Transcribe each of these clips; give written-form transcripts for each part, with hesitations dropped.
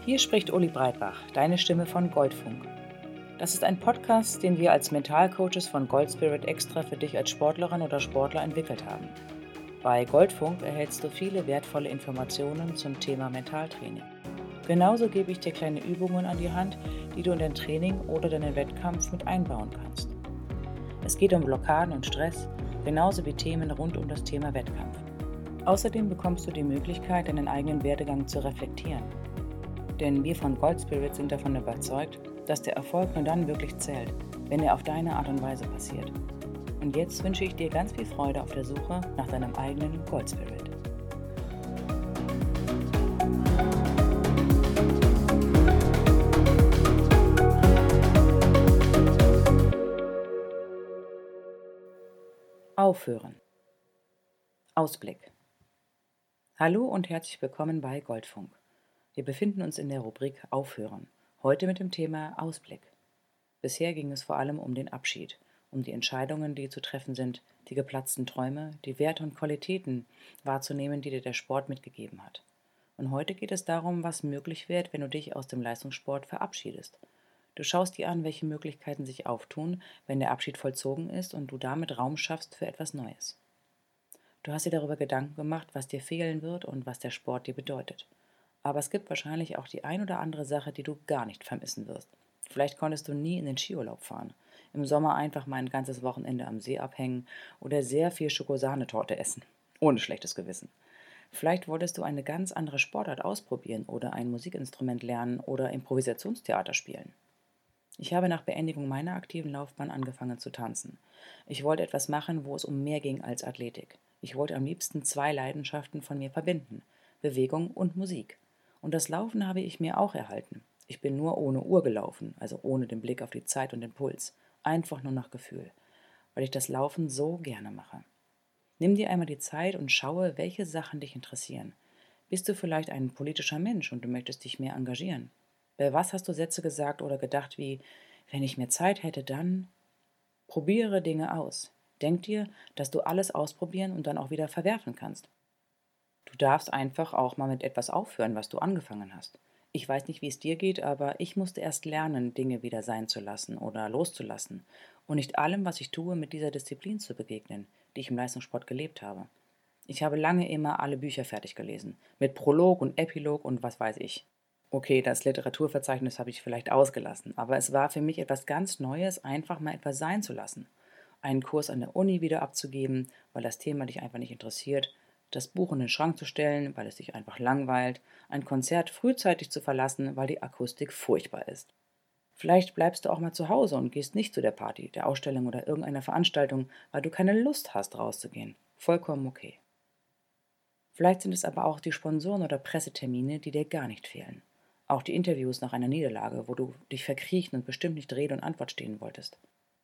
Hier spricht Uli Breitbach, deine Stimme von Goldfunk. Das ist ein Podcast, den wir als Mentalcoaches von Goldspirit extra für dich als Sportlerin oder Sportler entwickelt haben. Bei Goldfunk erhältst du viele wertvolle Informationen zum Thema Mentaltraining. Genauso gebe ich dir kleine Übungen an die Hand, die du in dein Training oder deinen Wettkampf mit einbauen kannst. Es geht um Blockaden und Stress, genauso wie Themen rund um das Thema Wettkampf. Außerdem bekommst du die Möglichkeit, deinen eigenen Werdegang zu reflektieren. Denn wir von Goldspirit sind davon überzeugt, dass der Erfolg nur dann wirklich zählt, wenn er auf deine Art und Weise passiert. Und jetzt wünsche ich dir ganz viel Freude auf der Suche nach deinem eigenen Goldspirit. Aufhören. Ausblick. Hallo und herzlich willkommen bei Goldfunk. Wir befinden uns in der Rubrik Aufhören, heute mit dem Thema Ausblick. Bisher ging es vor allem um den Abschied, um die Entscheidungen, die zu treffen sind, die geplatzten Träume, die Werte und Qualitäten wahrzunehmen, die dir der Sport mitgegeben hat. Und heute geht es darum, was möglich wird, wenn du dich aus dem Leistungssport verabschiedest. Du schaust dir an, welche Möglichkeiten sich auftun, wenn der Abschied vollzogen ist und du damit Raum schaffst für etwas Neues. Du hast dir darüber Gedanken gemacht, was dir fehlen wird und was der Sport dir bedeutet. Aber es gibt wahrscheinlich auch die ein oder andere Sache, die du gar nicht vermissen wirst. Vielleicht konntest du nie in den Skiurlaub fahren, im Sommer einfach mal ein ganzes Wochenende am See abhängen oder sehr viel Schokosahnetorte essen, ohne schlechtes Gewissen. Vielleicht wolltest du eine ganz andere Sportart ausprobieren oder ein Musikinstrument lernen oder Improvisationstheater spielen. Ich habe nach Beendigung meiner aktiven Laufbahn angefangen zu tanzen. Ich wollte etwas machen, wo es um mehr ging als Athletik. Ich wollte am liebsten zwei Leidenschaften von mir verbinden: Bewegung und Musik. Und das Laufen habe ich mir auch erhalten. Ich bin nur ohne Uhr gelaufen, also ohne den Blick auf die Zeit und den Puls. Einfach nur nach Gefühl, weil ich das Laufen so gerne mache. Nimm dir einmal die Zeit und schaue, welche Sachen dich interessieren. Bist du vielleicht ein politischer Mensch und du möchtest dich mehr engagieren? Bei was hast du Sätze gesagt oder gedacht wie: wenn ich mehr Zeit hätte, dann? Probiere Dinge aus. Denk dir, dass du alles ausprobieren und dann auch wieder verwerfen kannst. Du darfst einfach auch mal mit etwas aufhören, was du angefangen hast. Ich weiß nicht, wie es dir geht, aber ich musste erst lernen, Dinge wieder sein zu lassen oder loszulassen und nicht allem, was ich tue, mit dieser Disziplin zu begegnen, die ich im Leistungssport gelebt habe. Ich habe lange immer alle Bücher fertig gelesen, mit Prolog und Epilog und was weiß ich. Okay, das Literaturverzeichnis habe ich vielleicht ausgelassen, aber es war für mich etwas ganz Neues, einfach mal etwas sein zu lassen. Einen Kurs an der Uni wieder abzugeben, weil das Thema dich einfach nicht interessiert, das Buch in den Schrank zu stellen, weil es dich einfach langweilt, ein Konzert frühzeitig zu verlassen, weil die Akustik furchtbar ist. Vielleicht bleibst du auch mal zu Hause und gehst nicht zu der Party, der Ausstellung oder irgendeiner Veranstaltung, weil du keine Lust hast, rauszugehen. Vollkommen okay. Vielleicht sind es aber auch die Sponsoren oder Pressetermine, die dir gar nicht fehlen. Auch die Interviews nach einer Niederlage, wo du dich verkriechen und bestimmt nicht Rede und Antwort stehen wolltest.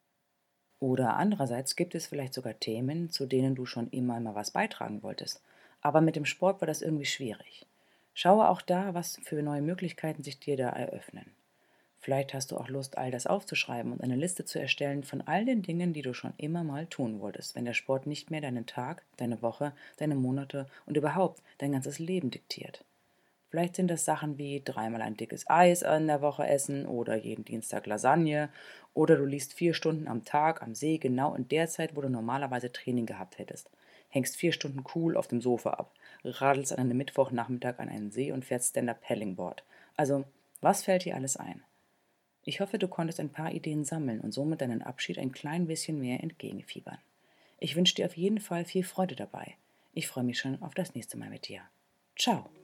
Oder andererseits gibt es vielleicht sogar Themen, zu denen du schon immer mal was beitragen wolltest. Aber mit dem Sport war das irgendwie schwierig. Schaue auch da, was für neue Möglichkeiten sich dir da eröffnen. Vielleicht hast du auch Lust, all das aufzuschreiben und eine Liste zu erstellen von all den Dingen, die du schon immer mal tun wolltest, wenn der Sport nicht mehr deinen Tag, deine Woche, deine Monate und überhaupt dein ganzes Leben diktiert. Vielleicht sind das Sachen wie dreimal ein dickes Eis in der Woche essen oder jeden Dienstag Lasagne oder du liest 4 Stunden am Tag am See, genau in der Zeit, wo du normalerweise Training gehabt hättest. Hängst 4 Stunden cool auf dem Sofa ab, radelst an einem Mittwochnachmittag an einen See und fährst Stand-Up-Paddlingboard. Also, was fällt dir alles ein? Ich hoffe, du konntest ein paar Ideen sammeln und somit deinen Abschied ein klein bisschen mehr entgegenfiebern. Ich wünsche dir auf jeden Fall viel Freude dabei. Ich freue mich schon auf das nächste Mal mit dir. Ciao!